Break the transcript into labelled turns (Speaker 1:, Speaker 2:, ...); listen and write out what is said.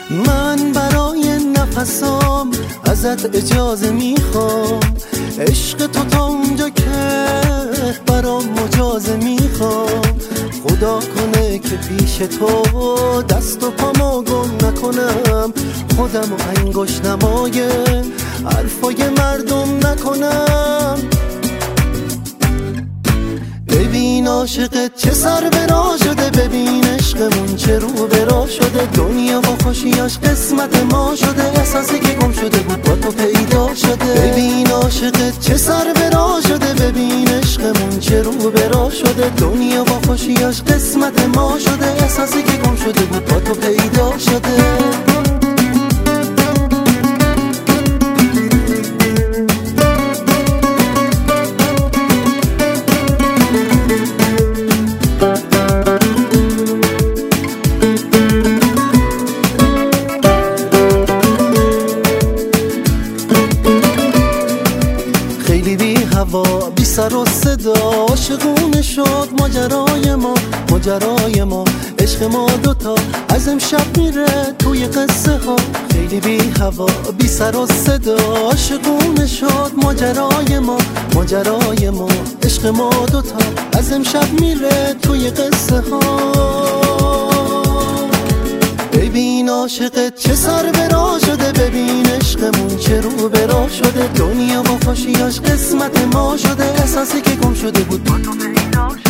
Speaker 1: من برای نفسام ازت اجازه میخوام، عشق تو تا اونجا که برام مجازه میخوام. خدا کنه که پیش تو دست و پامو گم نکنم، خودم و انگشت نمای حرفای مردم نکنم. ببین عاشقت چه سر به راه شده، ببین عشقمون چه رو به راه شده. دنیا با خوشیاش قسمت ما شده، احساسی که گم شده بود با تو پیدا شده. ببین عاشقت چه سر به راه شده، ببین عشقمون چه رو به راه شده. دنیا با خوشیاش قسمت ما شده، احساسی که گم شده بود با تو پیدا شده. خیلی بی هوا بی سر و صدا عاشقونه شد ماجرای ما، ماجرای ما. عشق ما دوتا از امشب میره توی قصه ها. خیلی بی هوا بی سر و صدا عاشقونه شد ماجرای ما، ماجرای ما. عشق ما دوتا از امشب میره توی قصه ها. ببین عاشقت چه سر به راه شده، ببین عشقمون چه رو به راه شده. دنیا با خوشیاش قسمت ما شده، احساسی که گم شده بود با تو پیدا شده.